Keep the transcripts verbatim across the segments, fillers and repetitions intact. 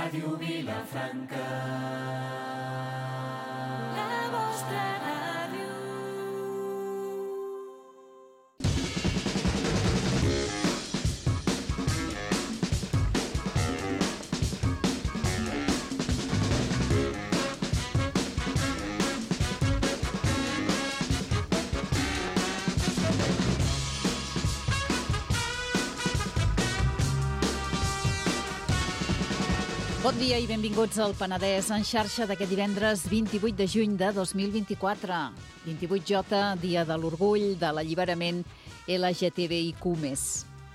Ràdio Vilafranca. La vostra ràdio. Bon dia i benvinguts al Penedès en xarxa d'aquest divendres vint-i-vuit de juny de dos mil vint-i-quatre. vint-i-vuit J, dia de l'orgull, de l'alliberament L G T B I Q més.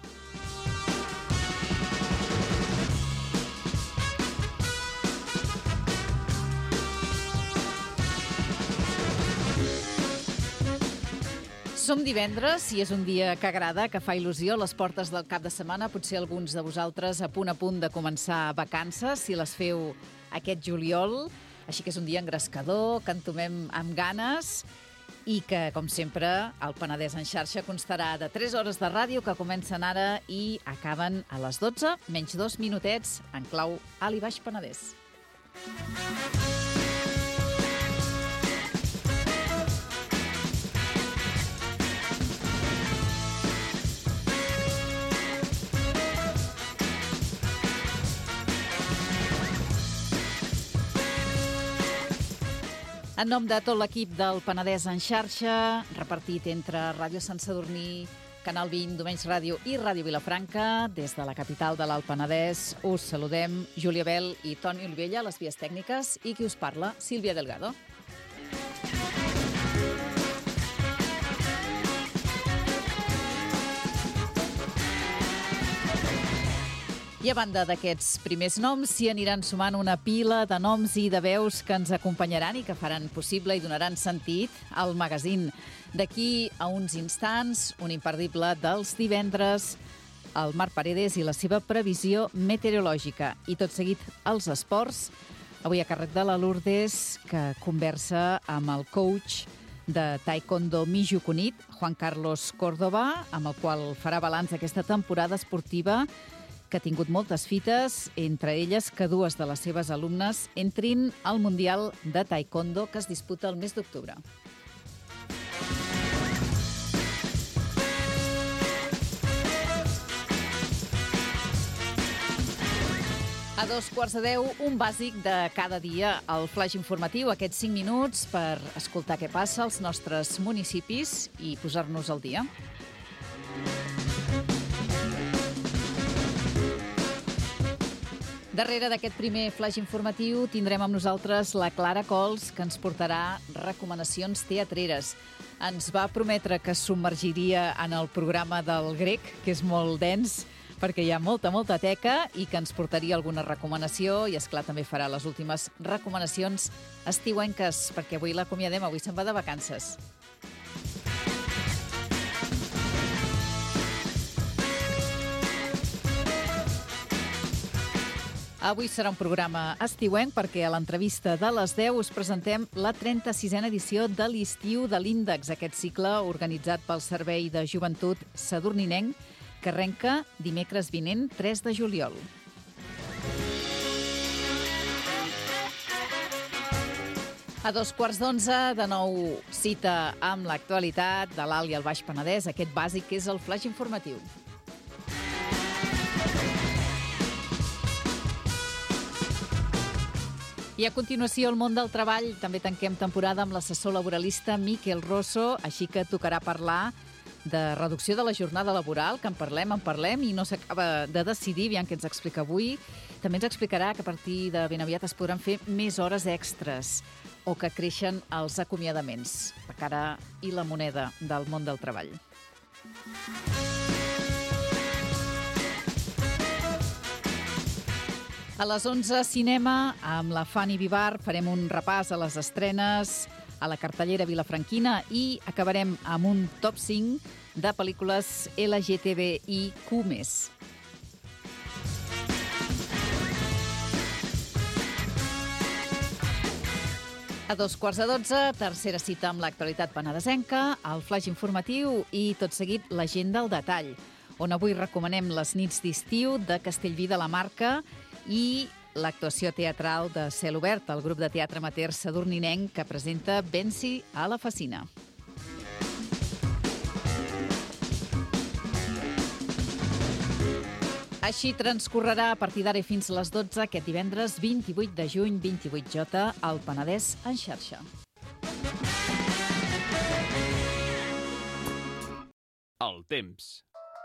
Som divendres i és un dia que agrada, que fa il·lusió a les portes del cap de setmana. Potser alguns de vosaltres a punt a punt de començar vacances, si les feu aquest juliol. Així que és un dia engrescador, que entomem amb ganes i que, com sempre, el Penedès en xarxa constarà de tres hores de ràdio que comencen ara i acaben a les dotze, menys dos minutets, en clau Alt i Baix Penedès. En nom de tot l'equip del Penedès en xarxa, repartit entre Ràdio Sant Sadurní, Canal vint, Domenys Ràdio i Ràdio Vilafranca, des de la capital de l'Alt Penedès, us saludem Júlia Bel i Toni Olivella, a les vies tècniques, i qui us parla, Sílvia Delgado. I a banda d'aquests primers noms, s'hi aniran sumant una pila de noms i de veus que ens acompanyaran i que faran possible i donaran sentit al magazín. D'aquí a uns instants, un imperdible dels divendres, el Marc Paredes i la seva previsió meteorològica. I tot seguit, els esports, avui a càrrec de la Lourdes, que conversa amb el coach de taekwondo Mijo Cunit, Juan Carlos Córdoba, amb el qual farà balanç d'aquesta temporada esportiva que ha tingut moltes fites, entre elles que dues de les seves alumnes entrin al Mundial de Taekwondo que es disputa el mes d'octubre. A dos quarts de deu, un bàsic de cada dia, el flash informatiu, aquests cinc minuts per escoltar què passa als nostres municipis i posar-nos al dia. Darrere d'aquest primer flash informatiu tindrem amb nosaltres la Clara Cols, que ens portarà recomanacions teatreres. Ens va prometre que es submergiria en el programa del grec, que és molt dens, perquè hi ha molta, molta teca, i que ens portaria alguna recomanació, i esclar, també farà les últimes recomanacions estiuenques, perquè avui l'acomiadem, avui se'n va de vacances. Avui serà un programa estiuenc perquè a l'entrevista de les deu us presentem la trenta-sisena edició de l'Estiu de l'Índex, aquest cicle organitzat pel Servei de Joventut Sadurninenc, que arrenca dimecres vinent, tres de juliol. A dos quarts d'onze, de nou cita amb l'actualitat de l'Alt i el Baix Penedès, aquest bàsic que és el flash informatiu. I a continuació, el món del treball. També tanquem temporada amb l'assessor laboralista Miquel Rosso, així que tocarà parlar de reducció de la jornada laboral, que en parlem, en parlem, i no s'acaba de decidir, aviam què ens explica avui. També ens explicarà que a partir de ben aviat es podran fer més hores extres o que creixen els acomiadaments, la cara i la moneda del món del treball. A les onze, cinema, amb la Fanny Vivar, farem un repàs a les estrenes a la cartellera vilafranquina i acabarem amb un top cinc de pel·lícules L G T B I Q més. A dos quarts de dotze, tercera cita amb l'actualitat penedesenca, el flash informatiu i, tot seguit, l'agenda al detall, on avui recomanem les nits d'estiu de Castellví de la Marca i l'actuació teatral de Cel Obert, el grup de teatre amateur sadurninenc que presenta Venci a la Facina. Així transcorrerà a partir d'ara fins a les dotze aquest divendres vint-i-vuit de juny, vint-i-vuit J, al Penedès en xarxa. El temps.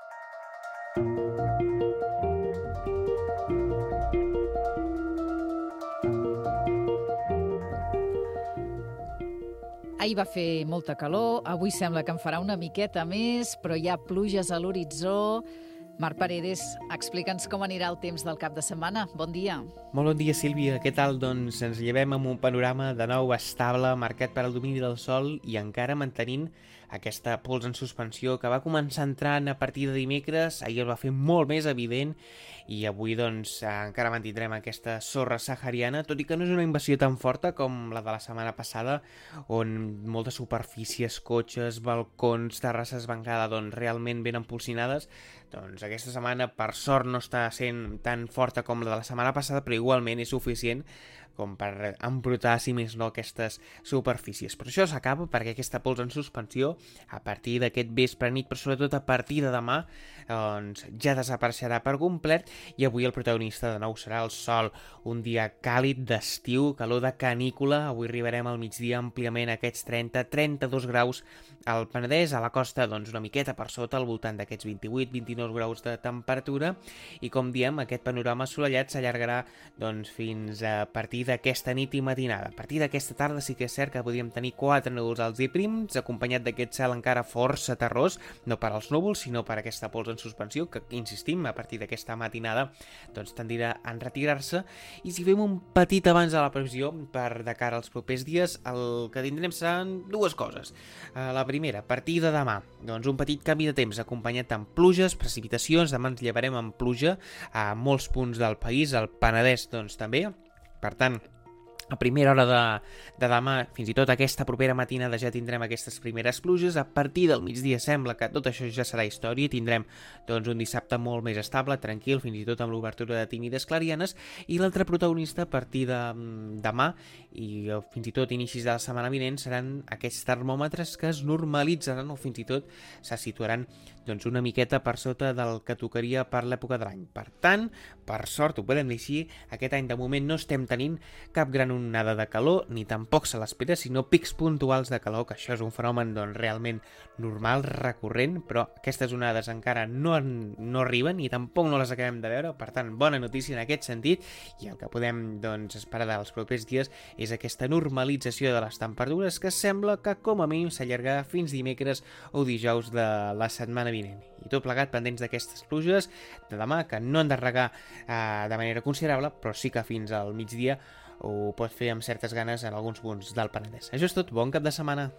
Ahir va fer molta calor, avui sembla que en farà una miqueta més, però hi ha pluges a l'horitzó. Marc Paredes, explica'ns com anirà el temps del cap de setmana. Bon dia. Molt bon dia, Sílvia. Què tal? Doncs ens llevem amb un panorama de nou estable, marcat per al domini del sol i encara mantenint aquesta pols en suspensió que va començar entrant a partir de dimecres. Ahir el va fer molt més evident i avui doncs encara mantindrem aquesta sorra sahariana, tot i que no és una invasió tan forta com la de la setmana passada, on moltes superfícies, cotxes, balcons, terrasses van quedar doncs, realment ben empolsinades. Doncs aquesta setmana, per sort, no està sent tan forta com la de la setmana passada, però igualment és suficient com per embrutar, si més no, aquestes superfícies. Però això s'acaba perquè aquesta pols en suspensió, a partir d'aquest vespre nit, però sobretot a partir de demà, doncs ja desapareixerà per complet i avui el protagonista de nou serà el sol. Un dia càlid d'estiu, calor de canícula. Avui arribarem al migdia àmpliament a aquests trenta a trenta-dos graus al Penedès, a la costa doncs una miqueta per sota, al voltant d'aquests vint-i-vuit a vint-i-nou graus de temperatura, i com diem, aquest panorama assolellat s'allargarà doncs fins a partir d'aquesta nit i matinada. A partir d'aquesta tarda sí que és cert que podríem tenir quatre núvols alts i prims, acompanyat d'aquest cel encara força terrós, no per als núvols, sinó per aquesta pols en suspensió, que, insistim, a partir d'aquesta matinada doncs tendirà a retirar-se. I si fem un petit abans de la previsió per de cara als propers dies, el que tindrem seran dues coses. La primera, a partir de demà, doncs un petit canvi de temps acompanyat amb pluges, precipitacions. Demà ens llevarem amb pluja a molts punts del país, al Penedès doncs també. Per tant, a primera hora de, de demà, fins i tot aquesta propera matinada, ja tindrem aquestes primeres pluges. A partir del migdia sembla que tot això ja serà història i tindrem doncs, un dissabte molt més estable, tranquil, fins i tot amb l'obertura de tímides clarianes. I l'altre protagonista a partir de demà i fins i tot inicis de la setmana vinent seran aquests termòmetres que es normalitzaran o fins i tot se situaran doncs, una miqueta per sota del que tocaria per l'època de l'any. Per tant, per sort, ho podem dir així, aquest any de moment no estem tenint cap gran onada de calor, ni tampoc se l'espera, sinó pics puntuals de calor, que això és un fenomen doncs, realment normal, recurrent, però aquestes onades encara no, no arriben i tampoc no les acabem de veure. Per tant, bona notícia en aquest sentit, i el que podem doncs, esperar dels propers dies és aquesta normalització de les temperatures que sembla que com a mínim s'allargarà fins dimecres o dijous de la setmana vinent. I tot plegat pendents d'aquestes pluges de demà, que no han de regar eh, de manera considerable, però sí que fins al migdia ho pot fer amb certes ganes en alguns punts del Penedès. Això és tot, bon cap de setmana!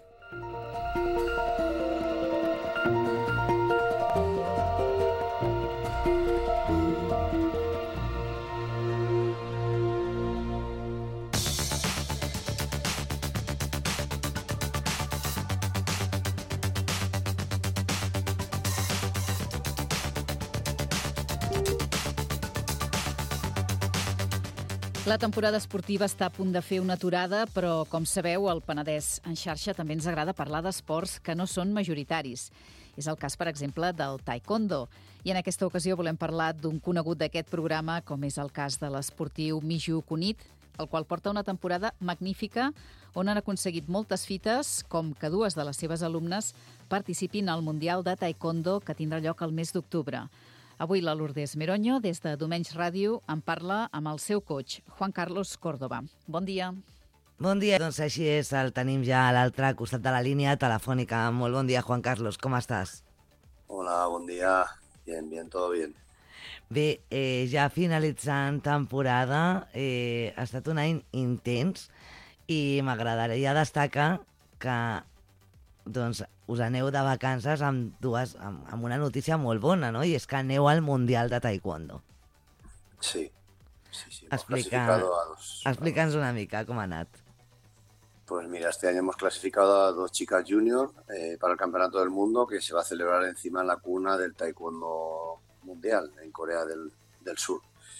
La temporada esportiva està a punt de fer una aturada, però, com sabeu, al Penedès en xarxa també ens agrada parlar d'esports que no són majoritaris. És el cas, per exemple, del taekwondo. I en aquesta ocasió volem parlar d'un conegut d'aquest programa, com és el cas de l'esportiu Miju Cunit, el qual porta una temporada magnífica on han aconseguit moltes fites, com que dues de les seves alumnes participin al Mundial de Taekwondo que tindrà lloc el mes d'octubre. Avui la Lourdes Meroño, des de Domenys Ràdio, en parla amb el seu coach, Juan Carlos Córdoba. Bon dia. Bon dia, doncs així és, el tenim ja a l'altre costat de la línia telefònica. Molt bon dia, Juan Carlos, com estàs? Hola, bon dia. Bien, bien, todo bien. Bé, eh, ja finalitzant temporada, eh, ha estat un any intens i m'agradaria destacar que doncs, us aneu de vacances amb, dues, amb, amb una notícia molt bona, no? I és que aneu al Mundial de Taekwondo. Sí, sí, sí. Explica, a dos, explica'ns una mica com ha anat. Pues mira, este año hemos clasificado a dos chicas junior eh, para el Campeonato del Mundo que se va a celebrar encima en la cuna del Taekwondo Mundial en Corea del, del Sur.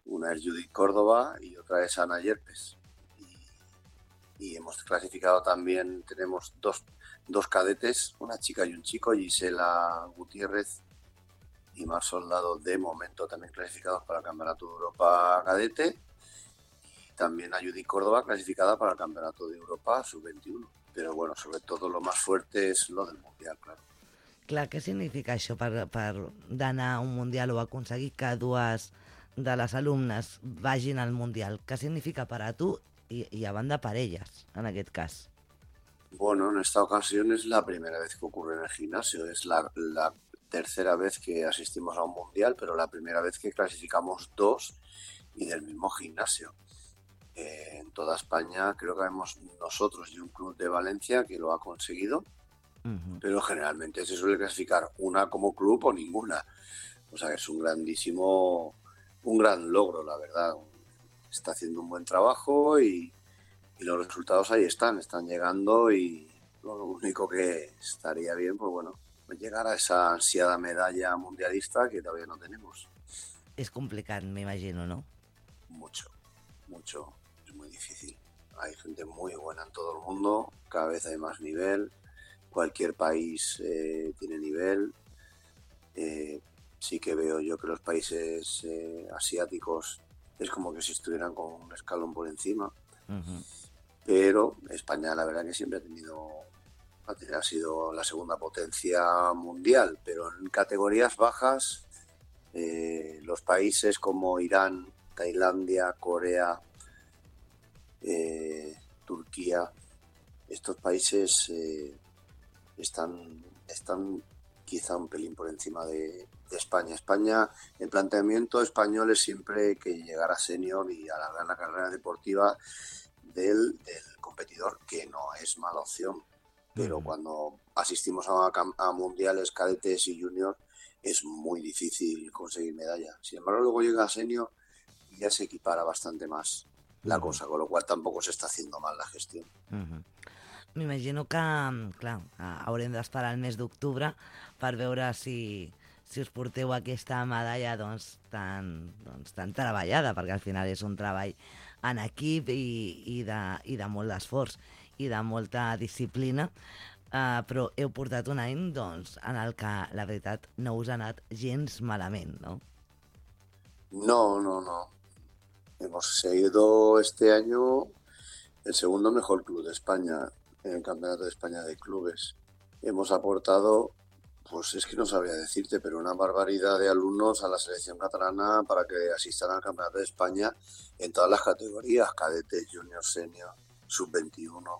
Una es Judith Córdoba y otra es Ana Yerpes. Y, y hemos clasificado también, tenemos dos, dos cadetes, una chica y un chico, Gisela Gutiérrez y Mar Soldado, de momento también clasificados para el Campeonato de Europa Cadete. Y también a Judith Córdoba clasificada para el Campeonato de Europa sub veintiuno. Pero bueno, sobre todo lo más fuerte es lo del Mundial, claro. Clar, què significa això per, per d'anar a un Mundial o aconseguir que dues de les alumnes vagin al Mundial? Què significa per a tu i, i a banda per elles, en aquest cas? Bueno, en esta ocasión es la primera vez que ocurre en el gimnasio. Es la, la tercera vez que asistimos a un Mundial, pero la primera vez que clasificamos dos y del mismo gimnasio. Eh, en toda España creo que vemos nosotros y un club de Valencia que lo ha conseguido, uh-huh. Pero generalmente se suele clasificar una como club o ninguna. O sea que es un grandísimo, un gran logro, la verdad. Está haciendo un buen trabajo y, y los resultados ahí están, están llegando y lo único que estaría bien, pues bueno, llegar a esa ansiada medalla mundialista que todavía no tenemos. Es complicat, m'imagino, ¿no? Mucho, mucho. Muy difícil. Hay gente muy buena en todo el mundo, cada vez hay más nivel, cualquier país eh, tiene nivel. Eh, sí que veo yo que los países eh, asiáticos es como que si estuvieran con un escalón por encima. Uh-huh. Pero España la verdad que siempre ha tenido, ha sido la segunda potencia mundial, pero en categorías bajas eh, los países como Irán, Tailandia, Corea, Eh, Turquía, estos países eh, están, están quizá un pelín por encima de, de España. España, el planteamiento español es siempre que llegar a senior y alargar la carrera deportiva del, del competidor, que no es mala opción. Pero uh-huh. Cuando asistimos a, a mundiales, cadetes y juniors, es muy difícil conseguir medalla. Sin embargo, luego llega a senior y ya se equipara bastante más la cosa, con lo qual tampoc s'està haciendo mal la gestió. Uh-huh. M'imagino que, clar, haurem d'esperar el mes d'octubre per veure si, si us porteu aquesta medalla doncs, tan, doncs, tan treballada, perquè al final és un treball en equip i, i, de, i de molt d'esforç i de molta disciplina, uh, però heu portat un any doncs, en el que la veritat no us ha anat gens malament, no? No, no, no. Hemos seguido este año el segundo mejor club de España en el Campeonato de España de Clubes. Hemos aportado, pues es que no sabría decirte, pero una barbaridad de alumnos a la selección catalana para que asistan al Campeonato de España en todas las categorías, cadetes, junior, senior, sub veintiuno.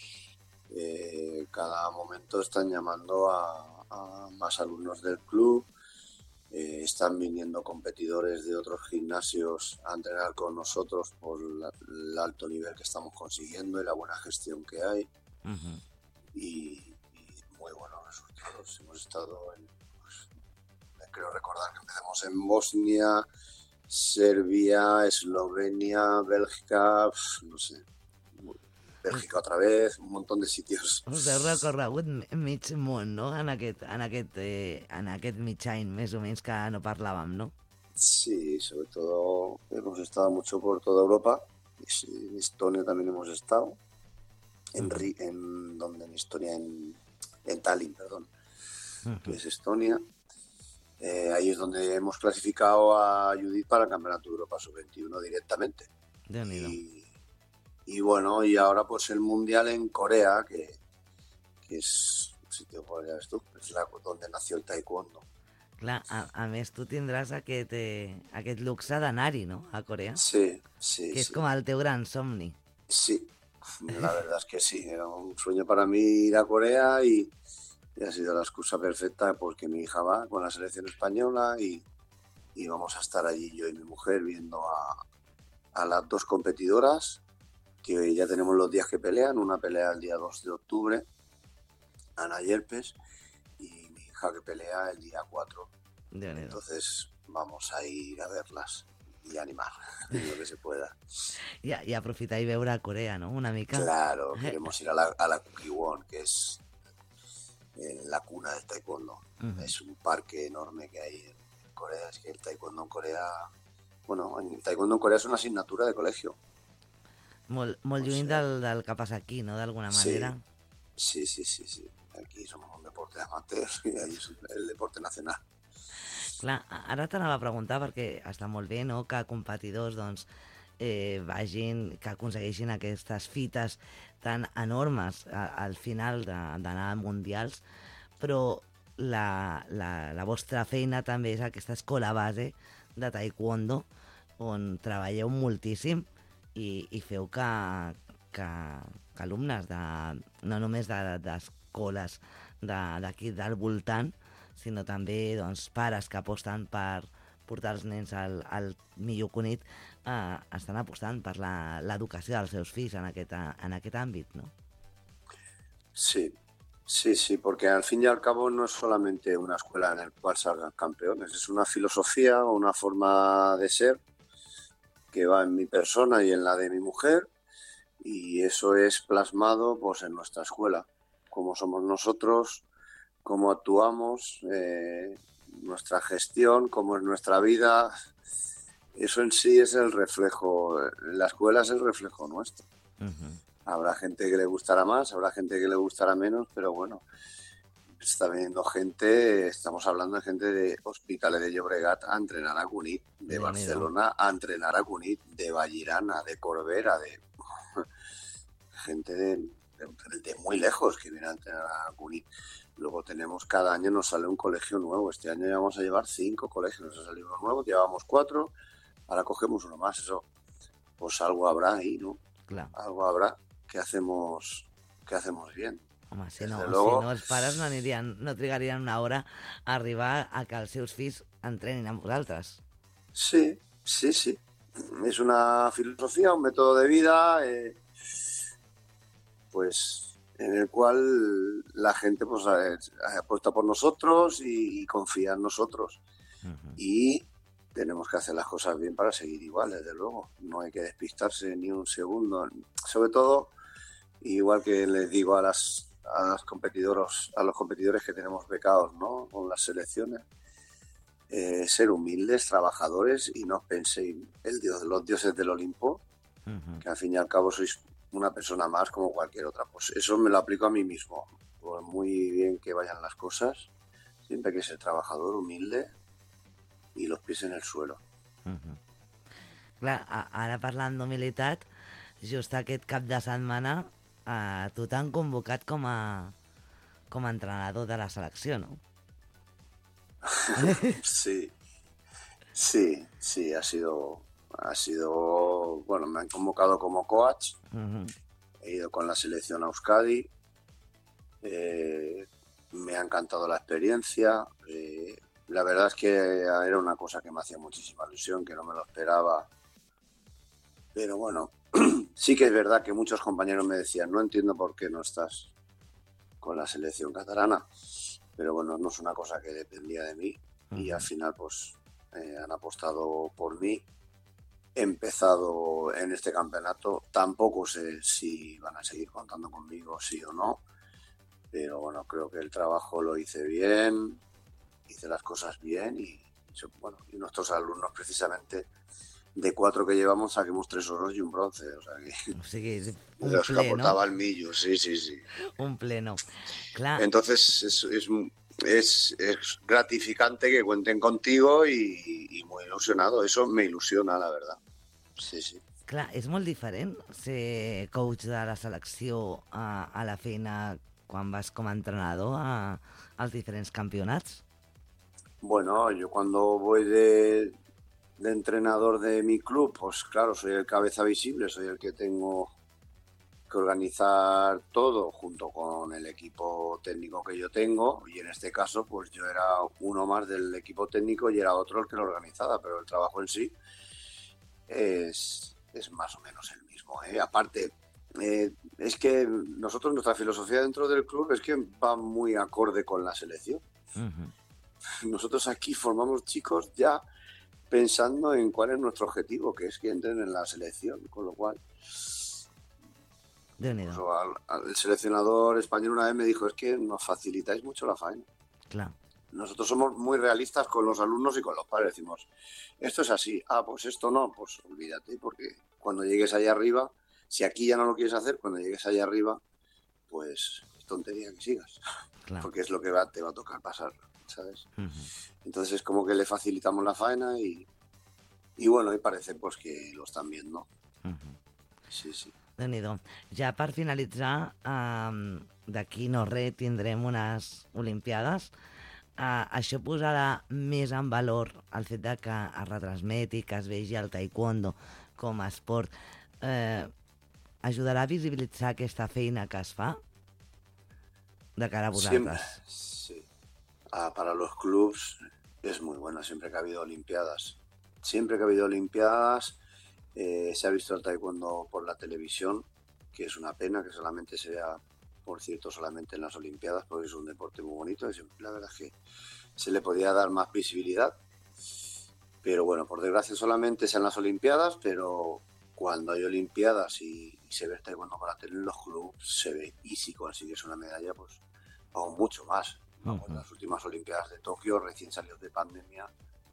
Eh, cada momento están llamando a, a más alumnos del club. Eh, están viniendo competidores de otros gimnasios a entrenar con nosotros por la, el alto nivel que estamos consiguiendo y la buena gestión que hay. Uh-huh. y, y muy buenos resultados. Hemos estado en, pues, creo recordar que empezamos en Bosnia, Serbia, Eslovenia, Bélgica, no sé, Bèlgica otra vez, un montón de sitios. Us heu recorregut mig món, no?, en aquest, en aquest, eh, en aquest mig any, més o menys, que no parlàvem, no? Sí, sobre todo hemos estado mucho por toda Europa. En Estonia también hemos estado. En, en donde en Estonia, en, en Tallinn, perdón, uh-huh. que es Estonia. Eh, ahí es donde hemos clasificado a Judith para el Campeonato de Europa sub veintiuno directamente. Y, y bueno, y ahora pues el Mundial en Corea, que, que es un sitio, pues ya ves tú, es la, donde nació el taekwondo. Clar, a, a més tu tindràs aquest, eh, aquest luxe d'anar-hi, no?, a Corea. Sí, sí, Que és sí. com el teu gran somni. Sí, la verdad es que sí, era un sueño para mí ir a Corea y, y ha sido la excusa perfecta porque mi hija va con la selección española y, y vamos a estar allí yo y mi mujer viendo a, a las dos competidoras, que ya tenemos los días que pelean, una pelea el día dos de octubre, Ana Yerpes, y mi hija que pelea el día cuatro. Entonces vamos a ir a verlas y animar lo que se pueda. I, i aprofitar i veure a Corea, ¿no?, una mica. Claro, queremos ir a la, a la Kukkiwon, que es eh, la cuna del taekwondo. Uh-huh. Es un parque enorme que hay en Corea. Es que el taekwondo en Corea bueno, en taekwondo en Corea és una assignatura de col·legio. Molt, molt No lluny sé. del, del que passa aquí, no?, d'alguna manera. Sí, sí, sí, sí. Aquí somos un deporte amateur i allí és el deporte nacional. Clar, ara t'anava a preguntar, perquè està molt bé, no?, que competidors, doncs, eh, vagin, que aconsegueixin aquestes fites tan enormes a, al final de- d'anar a mundials, però la, la, la vostra feina també és aquesta escola base de taekwondo, on treballeu moltíssim i, i feu que, que, que alumnes de, no només de- d'escoles de, d'aquí del voltant, sinó també doncs, pares que aposten per portar els nens al, al millor Cunit, eh, estan apostant per la- l'educació dels seus fills en aquest, en aquest àmbit, no? Sí, sí, sí, porque al fin y al cabo no es solamente una escuela en la cual salgan campeones, es una filosofía, una forma de ser que va en mi persona y en la de mi mujer, y eso es plasmado pues en nuestra escuela, cómo somos nosotros, cómo actuamos, eh, nuestra gestión, cómo es nuestra vida. Eso en sí es el reflejo, la escuela es el reflejo nuestro. Uh-huh. Habrá gente que le gustará más, habrá gente que le gustará menos, pero bueno, está viniendo gente, estamos hablando de gente de Hospitalet de Llobregat a entrenar a Cunit, de Déu-n'hi-do. Barcelona a entrenar a Cunit, de Vallirana, de Corbera, de gente de, de- de muy lejos que viene a entrenar a Cunit. Luego tenemos, cada año nos sale un colegio nuevo. Este año ya vamos a llevar cinco colegios, nos ha salido uno nuevo, llevábamos cuatro, ahora cogemos uno más. Eso, pues algo habrá ahí, ¿no? Clar. Algo habrá que hacemos, que hacemos bien. Home, si Des no, de si luego- no, els pares no, anirien, no trigarien una hora a arribar a que els seus fills entrenin amb vosaltres. Sí, sí, sí. Es una filosofía, un método de vida, eh, pues en el cual la gente pues ha- ha apuesta por nosotros y, y confía en nosotros. Uh-huh. Y tenemos que hacer las cosas bien para seguir igual, desde luego. No hay que despistarse ni un segundo. Sobre todo, igual que les digo a las a los competidores, a los competidores que tenemos becados, ¿no?, con las selecciones, eh, ser humildes, trabajadores y no penséis el dios, los dioses del Olimpo, Uh-huh. que al fin y al cabo sois una persona más como cualquier otra. Pues eso me lo aplico a mí mismo. Pues muy bien que vayan las cosas, siempre hay que ser trabajador, humilde y los pies en el suelo. Uh-huh. Clar, a- ara parlant d'humilitat, just aquest cap de setmana eh, tu t'han convocat com a, com a entrenador de la selecció, no? Sí, sí, sí, ha sido, ha sido, bueno, me han convocado como coach, Uh-huh. he ido con la selección a Euskadi, eh, me ha encantado la experiencia, eh, la verdad es que era una cosa que me hacía muchísima ilusión, que no me lo esperaba, pero bueno, sí que es verdad que muchos compañeros me decían, no entiendo por qué no estás con la selección catalana, pero bueno, no es una cosa que dependía de mí y al final pues eh, han apostado por mí. He empezado en este campeonato, tampoco sé si van a seguir contando conmigo, sí o no, pero bueno, creo que el trabajo lo hice bien, hice las cosas bien y, bueno, y nuestros alumnos precisamente de cuatro que llevamos saquemos tres oros y un bronce, o sea que O sigui, és de un los que ple, no? aportaba el millo, sí, sí, sí. Un pleno. Clar, Entonces es, es, es, es gratificante que cuenten contigo y, y muy ilusionado, eso me ilusiona, la verdad. Sí, sí. clar, és molt diferent ser coach de la selecció a, a la feina quan vas com a entrenador a, als diferents campionats. Bueno, yo cuando voy de, de entrenador de mi club, pues claro, soy el cabeza visible, soy el que tengo que organizar todo junto con el equipo técnico que yo tengo, y en este caso pues yo era uno más del equipo técnico y era otro el que lo organizaba, pero el trabajo en sí es, es más o menos el mismo, ¿eh? Aparte, eh, es que nosotros, nuestra filosofía dentro del club es que va muy acorde con la selección. Uh-huh. Nosotros aquí formamos chicos ya pensando en cuál es nuestro objetivo, que es que entren en la selección, con lo cual Déu-n'hi-do. pues, al, al- el seleccionador español una vez me dijo, es que nos facilitáis mucho la faena. Clar. nosotros somos muy realistas con los alumnos y con los padres. Decimos, esto es así, ah, pues esto no, pues olvídate, porque cuando llegues allá arriba, si aquí ya no lo quieres hacer, cuando llegues allá arriba, pues es tontería que sigas, Claro. porque es lo que va, te va a tocar pasar, ¿sabes? Uh-huh. Entonces es como que le facilitamos la faena y, y bueno, y parece pues que lo están viendo. Uh-huh. Sí, sí. Déu-n'hi-do. Ja per finalitzar, eh, d'aquí no res tindrem unes Olimpiades. Eh, això posarà més en valor el fet de que es retransmeti, que es vegi el taekwondo com a esport. Eh, ajudarà a visibilitzar aquesta feina que es fa de cara a Siempre, vosaltres? sí. Ah, para los clubs es muy buena, siempre que ha habido Olimpiadas. Siempre que ha habido Olimpiadas eh, se ha visto el taekwondo por la televisión, que es una pena que solamente se vea, por cierto, solamente en las Olimpiadas, porque es un deporte muy bonito y siempre, la verdad es que se le podía dar más visibilidad. Pero bueno, por desgracia solamente sean las Olimpiadas, pero cuando hay Olimpiadas y, y se ve el taekwondo por la tele en los clubs, se ve. Y si consigues una medalla, pues aún mucho más. Vamos, Ujú. las últimas Olimpiadas de Tokio, recién salidos de pandemia,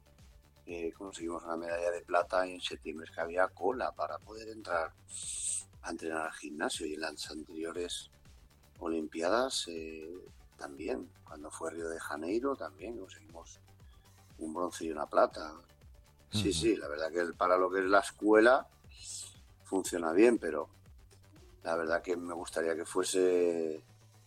eh, conseguimos una medalla de plata y en septiembre es que había cola para poder entrar a entrenar al gimnasio. Y en las anteriores Olimpiadas eh, también, cuando fue Río de Janeiro también conseguimos un bronce y una plata. Sí, Ujú. sí, la verdad que el- para lo que es la escuela funciona bien, pero la verdad que me gustaría que fuese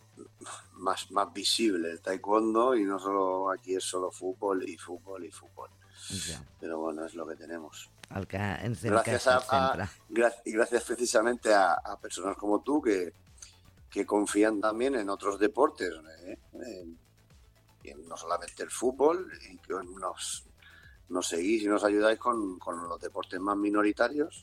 más, más visible el taekwondo y no solo aquí es solo fútbol y fútbol y fútbol. Ja. Pero bueno, es lo que tenemos. El que ens hem Gracias queixat a, sempre. a- gra- y gracias precisamente a, a personas como tú que, que confían también en otros deportes, ¿eh? En- y en no solamente el fútbol, y que nos, nos seguís y nos ayudáis con, con los deportes más minoritarios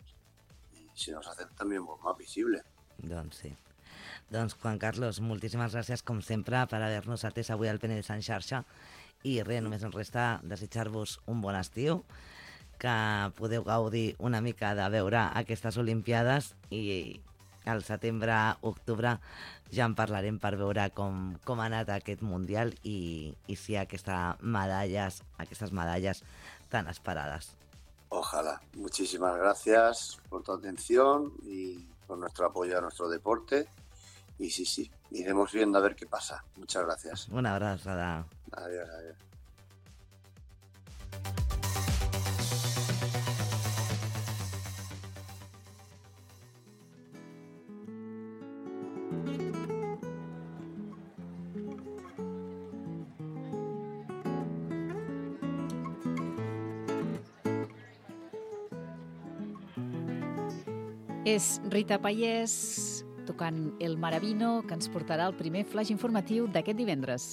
y si nos hacen también pues, más visible. Doncs sí. Doncs, Juan Carlos, moltíssimes gràcies, com sempre, per haver-nos atès avui al Penedès en xarxa. I res, només ens resta desitjar-vos un bon estiu, que podeu gaudir una mica de veure aquestes Olimpiades i al setembre, octubre, ja en parlarem per veure com, com ha anat aquest Mundial i, i si aquesta medalles, aquestes medalles tan esperades. Ojalá. Muchísimas gracias por tu atención y por nuestro apoyo a nuestro deporte. Y sí, sí, iremos viendo a ver qué pasa. Muchas gracias. Una abraçada. Adiós, adiós. És Rita Payés tocant El Maravino, que ens portarà el primer flash informatiu d'aquest divendres.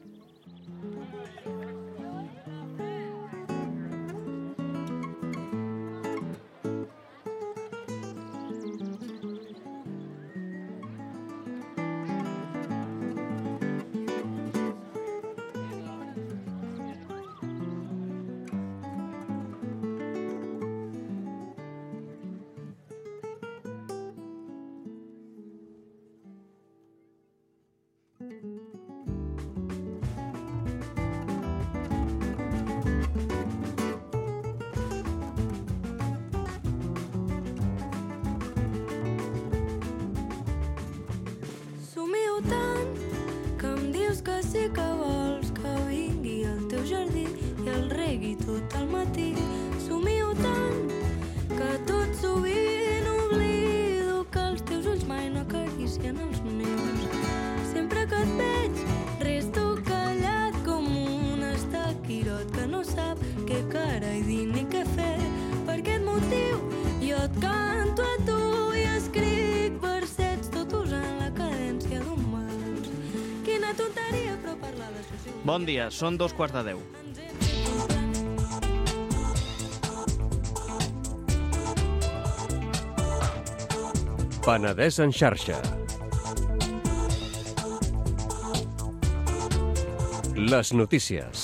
Somio tant que em dius que sí que vols que vingui al teu jardí i el regui tot el matí. Somio tant que tot sovint oblido que els teus ulls mai no acaricien els meus. Sempre que et veig resto callat com un estaquirot que no sap què carai dir ni què fer. Per aquest motiu jo et canto a tu i escric versets tot usant la cadència d'un vals. Quina tonteria, però parlar de sociologia... Bon dia, són dos quarts de deu. Ens hem comprat. Penedès en xarxa. Les notícies.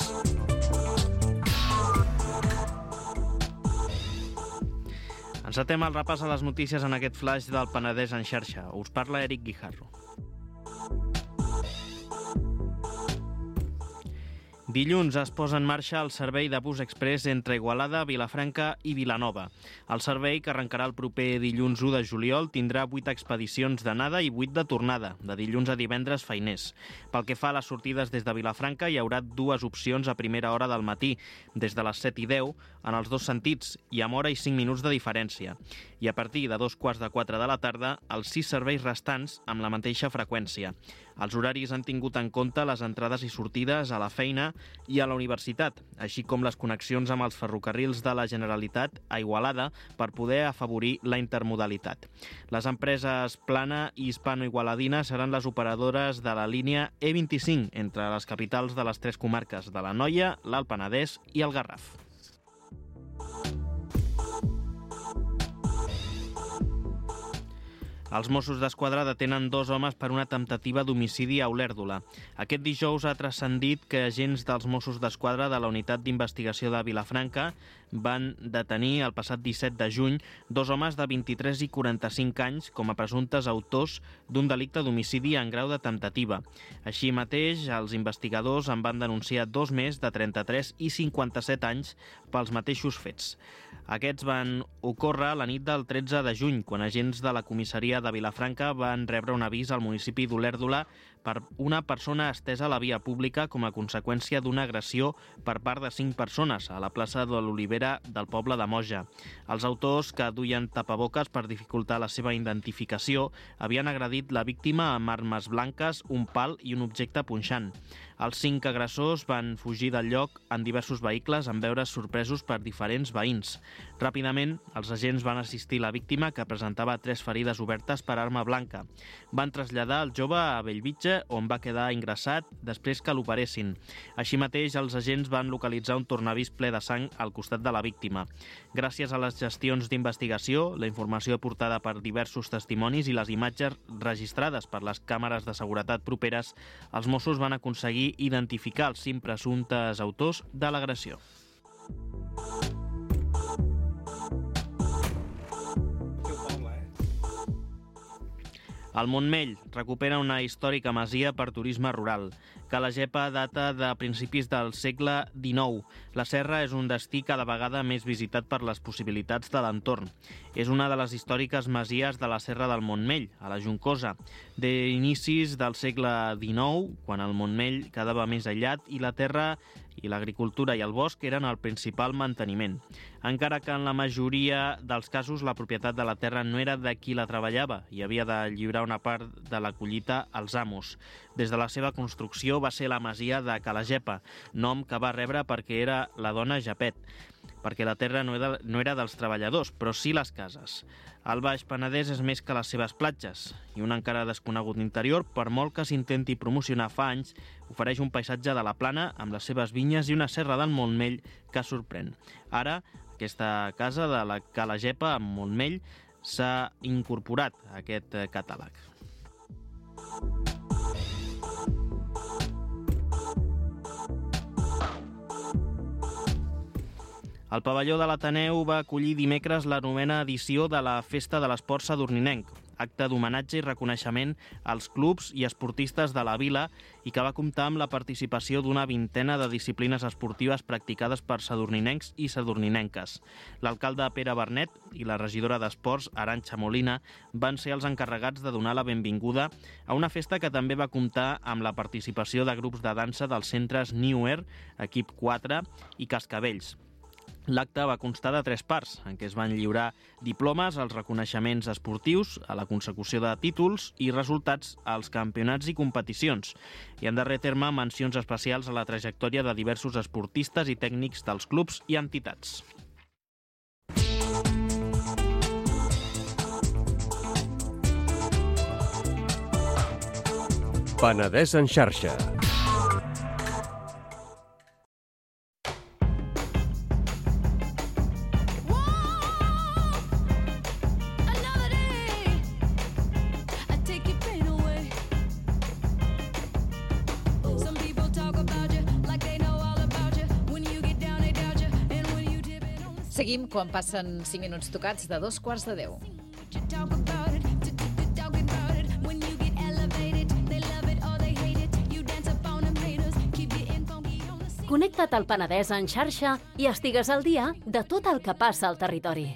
Encetem el repàs a les notícies en aquest flash del Penedès en xarxa. Us parla Eric Guijarro. Dilluns es posa en marxa el servei de bus express entre Igualada, Vilafranca i Vilanova. El servei, que arrencarà el proper dilluns u de juliol, tindrà vuit expedicions d'anada i vuit de tornada, de dilluns a divendres feiners. Pel que fa a les sortides des de Vilafranca, hi haurà dues opcions a primera hora del matí, des de les set i deu, en els dos sentits, i amb hora i cinc minuts de diferència. I a partir de dos quarts de quatre de la tarda, els sis serveis restants amb la mateixa freqüència. Els horaris han tingut en compte les entrades i sortides a la feina i a la universitat, així com les connexions amb els ferrocarrils de la Generalitat a Igualada per poder afavorir la intermodalitat. Les empreses Plana i Hispano-Igualadina seran les operadores de la línia E vint-i-cinc entre les capitals de les tres comarques de l'Anoia, l'Alt Penedès i el Garraf. Els Mossos d'Esquadra detenen dos homes per una temptativa d'homicidi a Olèrdola. Aquest dijous ha transcendit que agents dels Mossos d'Esquadra de la Unitat d'Investigació de Vilafranca van detenir el passat disset de juny dos homes de vint-i-tres i quaranta-cinc anys com a presumptes autors d'un delicte d'homicidi en grau de temptativa. Així mateix, els investigadors en van denunciar dos més de trenta-tres i cinquanta-set anys pels mateixos fets. Aquests van ocórrer la nit del tretze de juny, quan agents de la comissaria de Vilafranca van rebre un avís al municipi d'Olèrdola per una persona estesa a la via pública com a conseqüència d'una agressió per part de cinc persones a la plaça de l'Olivera del poble de Moja. Els autors, que duien tapaboques per dificultar la seva identificació, havien agredit la víctima amb armes blanques, un pal i un objecte punxant. Els cinc agressors van fugir del lloc en diversos vehicles en veure's sorpresos per diferents veïns. Ràpidament, els agents van assistir la víctima, que presentava tres ferides obertes per arma blanca. Van traslladar el jove a Bellvitge, on va quedar ingressat després que l'operessin. Així mateix, els agents van localitzar un tornavís ple de sang al costat de la víctima. Gràcies a les gestions d'investigació, la informació aportada per diversos testimonis i les imatges registrades per les càmeres de seguretat properes, els Mossos van aconseguir identificar els cinc presumptes autors de l'agressió. El Montmell recupera una històrica masia per turisme rural. Calagepa data de principis del segle dinou. La serra és un destí cada vegada més visitat per les possibilitats de l'entorn. És una de les històriques masies de la Serra del Montmell, a la Juncosa, d'inicis del segle dinou, quan el Montmell quedava més aïllat i la terra i l'agricultura i el bosc eren el principal manteniment. Encara que en la majoria dels casos la propietat de la terra no era de qui la treballava i havia de lliurar una part de la collita als amos. Des de la seva construcció va ser la masia de Calagepa, nom que va rebre perquè era la dona Japet, perquè la terra no era, no era dels treballadors, però sí les cases. El Baix Penedès és més que les seves platges, i un encara desconegut interior, per molt que s'intenti promocionar fa anys, ofereix un paisatge de la plana amb les seves vinyes i una serra del Montmell que sorprèn. Ara, aquesta casa de la Calagepa amb Montmell s'ha incorporat a aquest catàleg. El pavelló de l'Ateneu va acollir dimecres la novena edició de la Festa de l'Esport Sadurninenc, acte d'homenatge i reconeixement als clubs i esportistes de la vila i que va comptar amb la participació d'una vintena de disciplines esportives practicades per sadurninencs i sadurninenques. L'alcalde Pere Bernet i la regidora d'Esports, Arantxa Molina, van ser els encarregats de donar la benvinguda a una festa que també va comptar amb la participació de grups de dansa dels centres New Air, Equip quatre i Cascavells. L'acte va constar de tres parts, en què es van lliurar diplomes als reconeixements esportius, a la consecució de títols i resultats als campionats i competicions, i en darrer terme mencions especials a la trajectòria de diversos esportistes i tècnics dels clubs i entitats. Penedès en xarxa. Seguim quan passen cinc minuts tocats de dos quarts de deu. Connecta't al Penedès en xarxa i estigues al dia de tot el que passa al territori.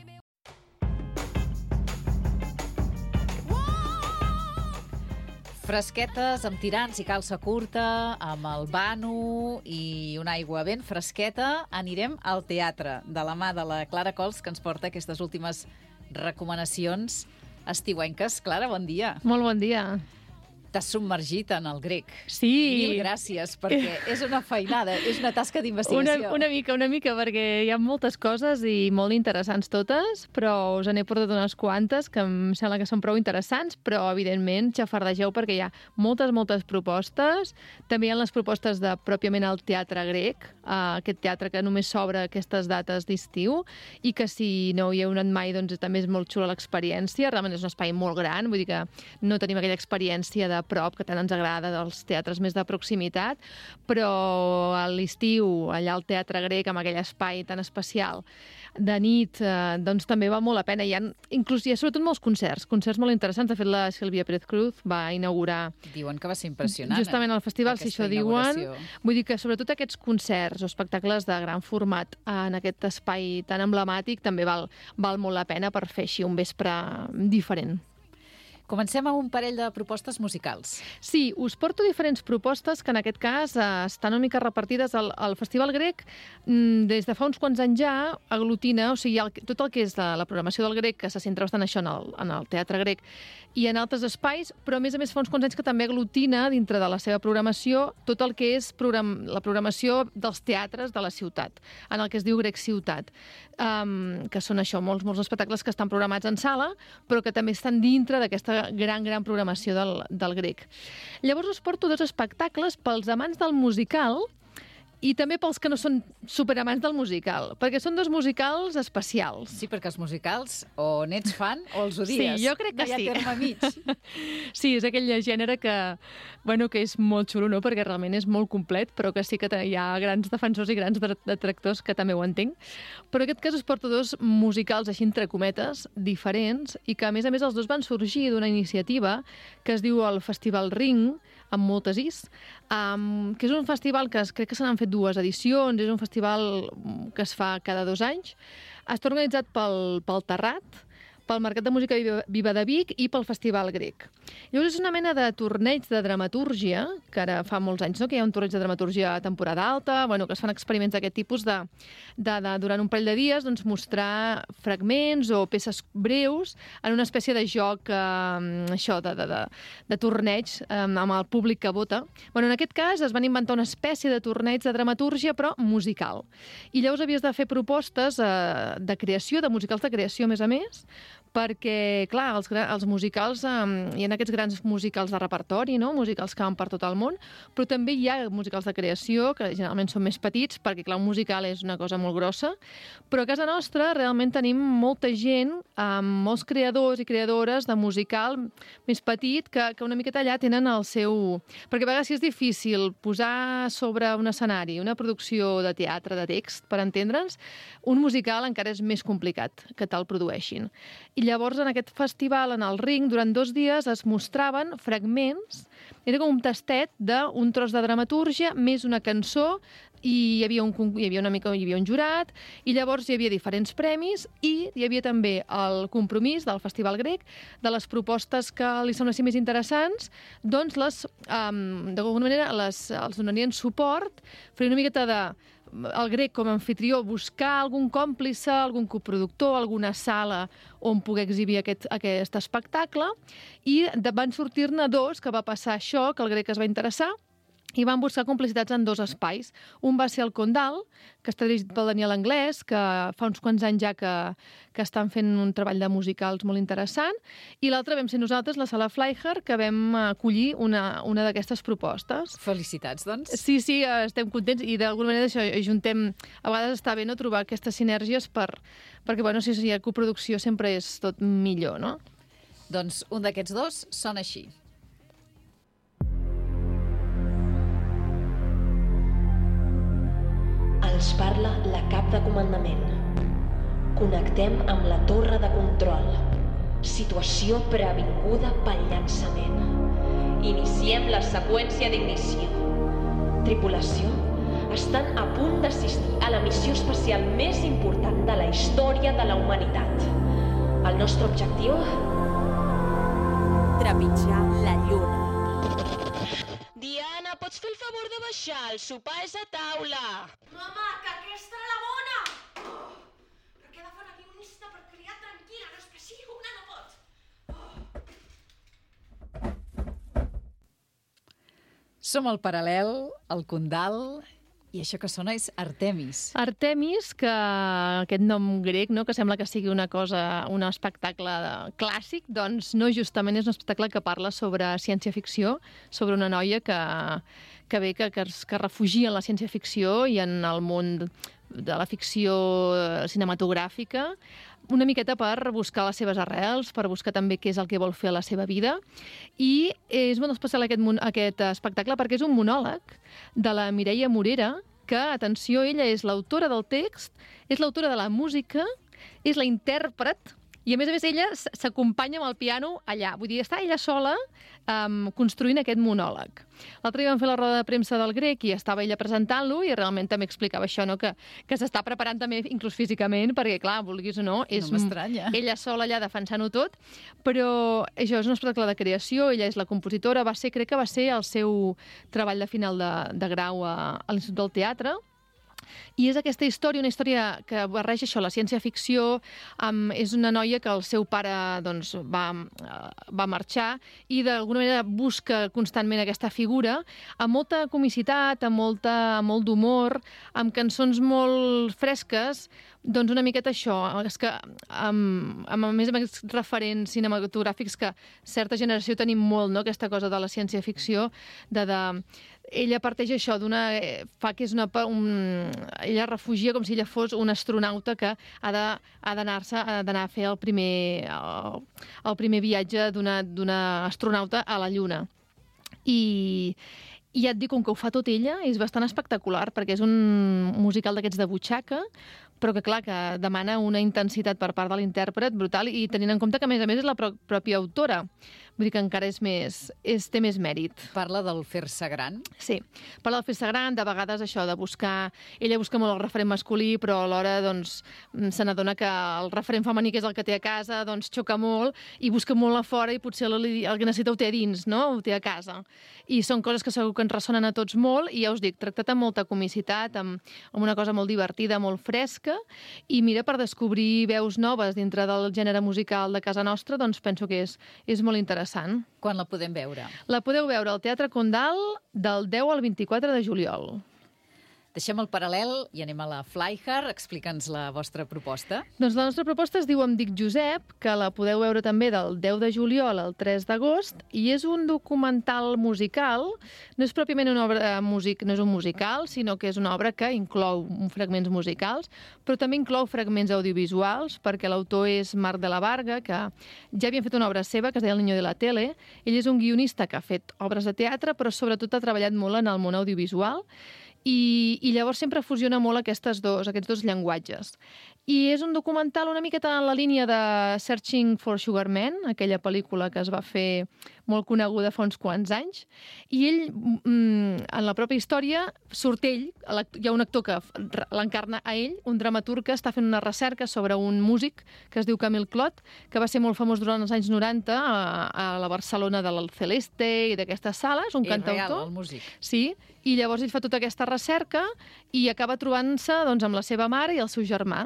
Fresquetes, amb tirants i calça curta, amb el bano i una aigua ben fresqueta, anirem al teatre, de la mà de la Clara Cols, que ens porta aquestes últimes recomanacions estiuenques. Clara, bon dia. Molt bon dia. T'has submergit en el grec. Sí. Mil gràcies, perquè és una feinada, és una tasca d'investigació. Una, una mica, una mica, perquè hi ha moltes coses i molt interessants totes, però us n'he portat unes quantes que em sembla que són prou interessants, però evidentment xafardegeu perquè hi ha moltes, moltes propostes. També hi ha les propostes de pròpiament el teatre grec, uh, aquest teatre que només s'obre aquestes dates d'estiu i que si no hi heu anat mai doncs també és molt xula l'experiència. Realment és un espai molt gran, vull dir que no tenim aquella experiència de prop, que tant ens agrada, dels teatres més de proximitat, però a l'estiu, allà al Teatre Grec, amb aquell espai tan especial, de nit, eh, doncs també va molt la pena. Hi ha, inclús hi ha sobretot molts concerts, concerts molt interessants. De fet, la Sílvia Pérez Cruz va inaugurar... Diuen que va ser impressionant. Justament al festival, si això diuen. Vull dir que sobretot aquests concerts o espectacles de gran format en aquest espai tan emblemàtic també val, val molt la pena per fer així un vespre diferent. Comencem amb un parell de propostes musicals. Sí, us porto diferents propostes que en aquest cas eh, estan una mica repartides. El, el Festival Grec, des de fa uns quants anys ja, aglutina, o sigui, el, tot el que és la, la programació del grec, que se centra bastant això en el, en el teatre grec i en altres espais, però a més a més fa uns quants anys que també aglutina dintre de la seva programació tot el que és program, la programació dels teatres de la ciutat, en el que es diu Grec Ciutat, um, que són això, molts, molts espectacles que estan programats en sala, però que també estan dintre d'aquesta gran, gran programació del, del grec. Llavors us porto dos espectacles pels amants del musical i també pels que no són superamants del musical, perquè són dos musicals especials. Sí, perquè els musicals o n'ets fan o els odies. Sí, jo crec que no hi ha sí. terme mig. Sí, és aquell gènere que, bueno, que és molt xulo, no? Perquè realment és molt complet, però que sí que hi ha grans defensors i grans detractors que també ho entenc. Però en aquest cas us porto dos musicals, així entre cometes, diferents, i que a més a més els dos van sorgir d'una iniciativa que es diu el Festival Ring, amb moltes is, um, que és un festival que es, crec que se n'han fet dues edicions, és un festival que es fa cada dos anys. Està organitzat pel, pel Terrat, pel Mercat de Música Viva de Vic i pel Festival Grec. Llavors és una mena de torneig de dramatúrgia, que ara fa molts anys, no?, que hi ha un torneig de dramatúrgia a temporada alta, bueno, que es fan experiments d'aquest tipus de, de, de, durant un parell de dies, doncs, mostrar fragments o peces breus en una espècie de joc, eh, això, de, de, de, de torneig eh, amb el públic que vota. Bueno, en aquest cas es van inventar una espècie de torneig de dramatúrgia, però musical. I llavors havies de fer propostes eh, de creació, de musicals de creació, a més a més, perquè, clar, els, els musicals, eh, hi ha aquests grans musicals de repertori, no?, musicals que van per tot el món, però també hi ha musicals de creació, que generalment són més petits, perquè, clar, un musical és una cosa molt grossa, però a casa nostra realment tenim molta gent, eh, molts creadors i creadores de musical més petit, que, que una miqueta allà tenen el seu... Perquè a vegades sí és difícil posar sobre un escenari una producció de teatre, de text, per entendre'ns, un musical encara és més complicat que te'l produeixin. I llavors, en aquest festival, en el Ring, durant dos dies es mostraven fragments, era com un tastet d'un tros de dramatúrgia més una cançó, i hi havia, un, hi havia una mica hi havia un jurat, i llavors hi havia diferents premis, i hi havia també el compromís del Festival Grec, de les propostes que li semblen més interessants, doncs les, um, d'alguna manera les, els donarien suport, fer una miqueta de el grec com a anfitrió, buscar algun còmplice, algun coproductor, alguna sala on poder exhibir aquest, aquest espectacle, i van sortir-ne dos que va passar això, que el grec es va interessar, i van buscar complicitats en dos espais. Un va ser el Condal, que està dirigit pel Daniel Anglès, que fa uns quants anys ja que, que estan fent un treball de musicals molt interessant, i l'altre vam ser nosaltres, la Sala Fleijer, que vam acollir una, una d'aquestes propostes. Felicitats, doncs. Sí, sí, estem contents, i d'alguna manera això ajuntem... A vegades està bé, no?, trobar aquestes sinergies per, perquè, bueno, si hi ha coproducció sempre és tot millor, no? Doncs un d'aquests dos sona així. Els parla la cap de comandament. Connectem amb la torre de control. Situació previnguda pel llançament. Iniciem la seqüència d'ignició. Tripulació, estan a punt d'assistir a la missió espacial més important de la història de la humanitat. El nostre objectiu? Trepitjar la lluna. Diana, pots fer el favor de baixar? El sopar és a taula. Mama, que aquesta era la bona! Oh, però què ha de fer una guionista per criar tranquil·la? No és que sí, una no pot. Som al Paral·lel, al Condal, i això que sona és Artemis. Artemis, que aquest nom grec, no?, que sembla que sigui una cosa, un espectacle clàssic, doncs no, justament és un espectacle que parla sobre ciència-ficció, sobre una noia que, que ve, que, que, es, que refugia en la ciència-ficció i en el món de la ficció cinematogràfica, una miqueta per buscar les seves arrels, per buscar també què és el que vol fer a la seva vida. I és molt especial aquest, aquest espectacle perquè és un monòleg de la Mireia Morera, que, atenció, ella és l'autora del text, és l'autora de la música, és la intèrpret, i a més a més ella s'acompanya amb el piano allà. Vull dir, està ella sola um, construint aquest monòleg. L'altre dia vam fer la roda de premsa del grec i estava ella presentant-lo i realment també explicava això, no? que, que s'està preparant també inclús físicament, perquè clar, vulguis o no, és no m'estranya. Ella sola allà defensant-ho tot, però això és un espectacle de creació, ella és la compositora, va ser, crec que va ser el seu treball de final de, de grau a, a l'Institut del Teatre. I és aquesta història, una història que barreja això, la ciència-ficció, um, és una noia que el seu pare doncs, va, uh, va marxar i d'alguna manera busca constantment aquesta figura, amb molta comicitat, amb, molta, amb molt d'humor, amb cançons molt fresques, doncs una miqueta això, és que amb, amb, a més amb aquests referents cinematogràfics que certa generació tenim molt, no?, aquesta cosa de la ciència-ficció, de... de ella parteix això d'una... fa que és una... Un, ella refugia com si ella fos un astronauta que ha de, ha d'anar-se ha d'anar a fer el primer, el, el primer viatge d'una, d'una astronauta a la Lluna. I, i ja et dic, com que ho fa tot ella, és bastant espectacular, perquè és un musical d'aquests de butxaca, però que, clar, que demana una intensitat per part de l'intèrpret brutal i tenint en compte que, a més a més, és la pro pròpia autora. Vull dir que encara és més, és, té més mèrit. Parla del fer-se gran? Sí, parla del fer-se gran, de vegades això, de buscar... Ella busca molt el referent masculí, però alhora doncs, se n'adona que el referent femení, que és el que té a casa, doncs xoca molt i busca molt a fora i potser el, el que necessita ho té a dins, no? Ho té a casa. I són coses que segur que ens ressonen a tots molt i ja us dic, tractat amb molta comicitat, amb, amb una cosa molt divertida, molt fresca, i mira, per descobrir veus noves dintre del gènere musical de casa nostra, doncs penso que és, és molt interessant. Quan la podem veure? La podeu veure al Teatre Condal del deu al vint-i-quatre de juliol. Deixem el Paral·lel i anem a la Flyhard. Explica'ns la vostra proposta. Doncs la nostra proposta es diu Em dic Josep, que la podeu veure també del deu de juliol al tres d'agost, i és un documental musical. No és pròpiament una obra music, no és un musical, sinó que és una obra que inclou fragments musicals, però també inclou fragments audiovisuals, perquè l'autor és Marc de la Varga, que ja havien fet una obra seva, que es deia El niño de la tele. Ell és un guionista que ha fet obres de teatre, però sobretot ha treballat molt en el món audiovisual, I, i llavors sempre fusiona molt aquestes dos, aquests dos llenguatges. I és un documental una miqueta en la línia de Searching for Sugar Man, aquella pel·lícula que es va fer molt coneguda fa uns quants anys, i ell, en la pròpia història, surt ell, hi ha un actor que l'encarna a ell, un dramaturg que està fent una recerca sobre un músic que es diu Camil Clot, que va ser molt famós durant els anys noranta a, a la Barcelona del Celeste i d'aquestes sales, un és cantautor. real, el músic. Sí, i llavors ell fa tota aquesta recerca i acaba trobant-se doncs, amb la seva mare i el seu germà.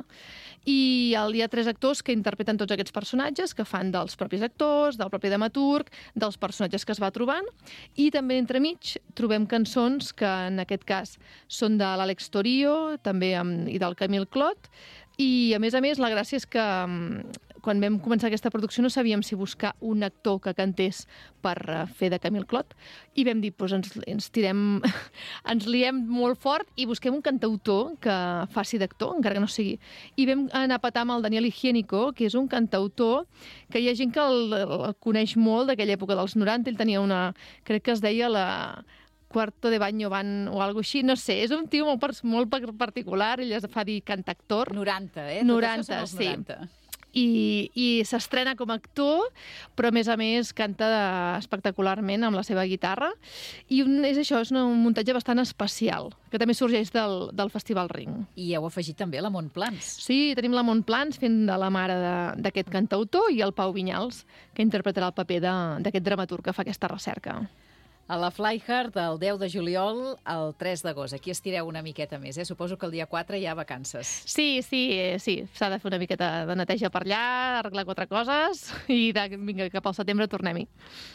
I hi ha tres actors que interpreten tots aquests personatges, que fan dels propis actors, del propi dramaturg, dels personatges que es va trobant, i també entremig trobem cançons que en aquest cas són de l'Àlex Torio, també amb, i del Camil Clot, i a més a més la gràcia és que quan vam començar aquesta producció no sabíem si buscar un actor que cantés per fer de Camil Clot, i vam dir, doncs ens, ens tirem, ens liem molt fort i busquem un cantautor que faci d'actor, encara que no sigui. I vam anar a petar amb el Daniel Higiénico, que és un cantautor que hi ha gent que el, el coneix molt d'aquella època dels noranta, ell tenia una, crec que es deia la... Cuarto de Baño Van o alguna cosa així, no sé, és un tio molt, molt particular, ell es fa dir cantactor. noranta, eh? noranta, sí. noranta. i, i s'estrena com a actor, però a més a més canta espectacularment amb la seva guitarra, i un, és això, és un muntatge bastant especial, que també sorgeix del, del Festival Ring. I heu afegit també la Montplans. Sí, tenim la Montplans fent de la mare d'aquest cantautor i el Pau Vinyals, que interpretarà el paper d'aquest dramaturg que fa aquesta recerca. A la Flyhard, del deu de juliol al tres d'agost. Aquí estireu una miqueta més, eh? Suposo que el dia quatre hi ha vacances. Sí, sí, sí. S'ha de fer una miqueta de neteja per allà, arreglar quatre coses i de, vinga, cap al setembre tornem-hi.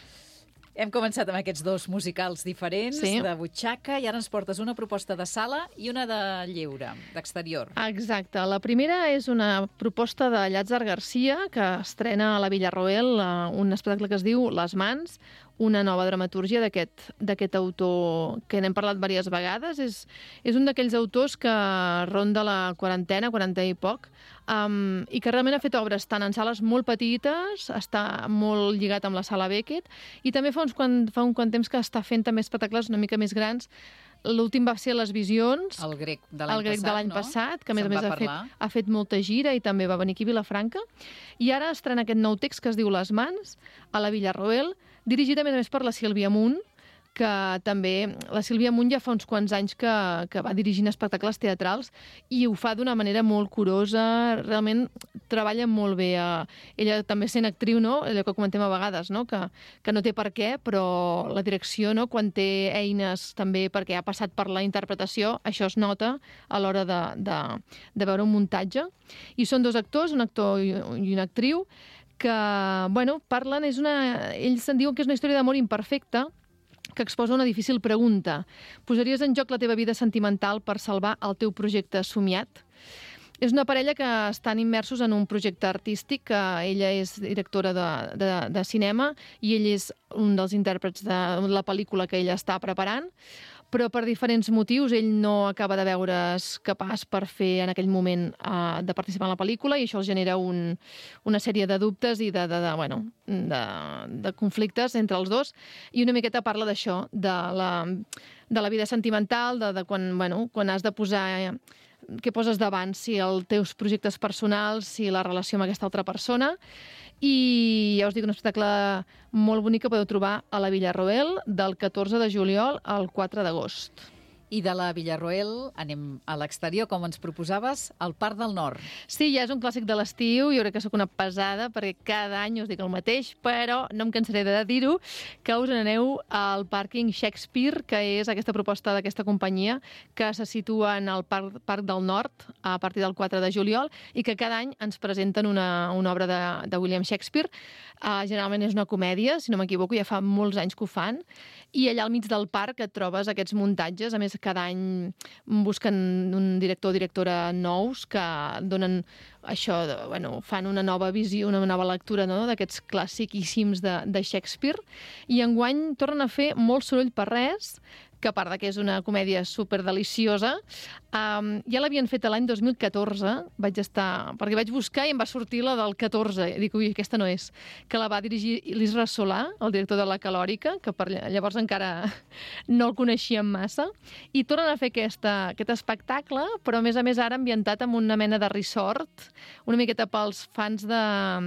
Hem començat amb aquests dos musicals diferents, sí. de butxaca, i ara ens portes una proposta de sala i una de lleure, d'exterior. Exacte. La primera és una proposta de Llàtzer Garcia, que estrena a la Villarroel un espectacle que es diu Les Mans, una nova dramatúrgia d'aquest autor que n'hem parlat diverses vegades. És, és un d'aquells autors que ronda la quarantena, quaranta i poc, um, i que realment ha fet obres tant en sales molt petites, està molt lligat amb la sala Beckett, i també fa, uns quant, fa un quant temps que està fent també espectacles una mica més grans. L'últim va ser Les Visions, el grec de l'any passat, no? passat, que a més a més ha fet, ha fet molta gira i també va venir aquí a Vilafranca. I ara estrena aquest nou text que es diu Les Mans, a la Villarroel, dirigit a més a més per la Sílvia Munt, que també, la Sílvia Munt ja fa uns quants anys que, que va dirigint espectacles teatrals i ho fa d'una manera molt curosa, realment treballa molt bé. Ella també sent actriu, no? Allò que comentem a vegades, no? Que, que no té per què, però la direcció, no? Quan té eines també perquè ha passat per la interpretació, això es nota a l'hora de, de, de veure un muntatge. I són dos actors, un actor i una actriu, que, bueno, parlen, és una, ells se'n diuen que és una història d'amor imperfecta, que exposa una difícil pregunta. Posaries en joc la teva vida sentimental per salvar el teu projecte somiat? És una parella que estan immersos en un projecte artístic, que ella és directora de, de, de cinema i ell és un dels intèrprets de la pel·lícula que ella està preparant, però per diferents motius ell no acaba de veure's capaç per fer en aquell moment uh, de participar en la pel·lícula, i això els genera un, una sèrie de dubtes i de, de, de, bueno, de, de conflictes entre els dos, i una miqueta parla d'això, de la, de la vida sentimental, de, de quan, bueno, quan has de posar... què poses davant, si els teus projectes personals, si la relació amb aquesta altra persona. I ja us dic, un espectacle molt bonic que podeu trobar a la Villarroel del catorze de juliol al quatre d'agost. I de la Villarroel anem a l'exterior, com ens proposaves, al Parc del Nord. Sí, ja és un clàssic de l'estiu, jo crec que sóc una pesada, perquè cada any us dic el mateix, però no em cansaré de dir-ho, que us n'aneu al pàrquing Shakespeare, que és aquesta proposta d'aquesta companyia, que se situa en el Parc, Parc del Nord a partir del quatre de juliol, i que cada any ens presenten una, una obra de, de William Shakespeare. Uh, generalment és una comèdia, si no m'equivoco, ja fa molts anys que ho fan, i allà al mig del parc et trobes aquests muntatges. A més, cada any busquen un director o directora nous que donen això, de, bueno, fan una nova visió, una nova lectura, no?, d'aquests clàssiquíssims de, de Shakespeare, i enguany tornen a fer molt soroll per res, que a part que és una comèdia superdeliciosa, um, ja l'havien fet l'any dos mil catorze, vaig estar, perquè vaig buscar i em va sortir la del catorze, i dic, ui, aquesta no és, que la va dirigir l'Isra Solà, el director de La Calòrica, que per llavors encara no el coneixíem massa, i tornen a fer aquesta, aquest espectacle, però a més a més ara ambientat en una mena de resort, una miqueta pels fans de,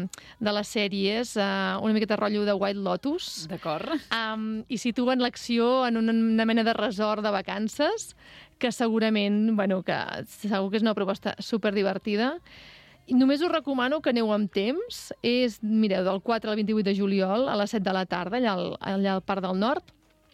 de les sèries, uh, una miqueta rotllo de White Lotus. D'acord. Um, I situen l'acció en una, una mena de resort de vacances, que segurament, bueno, que segur que és una proposta superdivertida. I només us recomano que aneu amb temps. És, mireu, del quatre al vint-i-vuit de juliol a les set de la tarda, allà al, allà al Parc del Nord.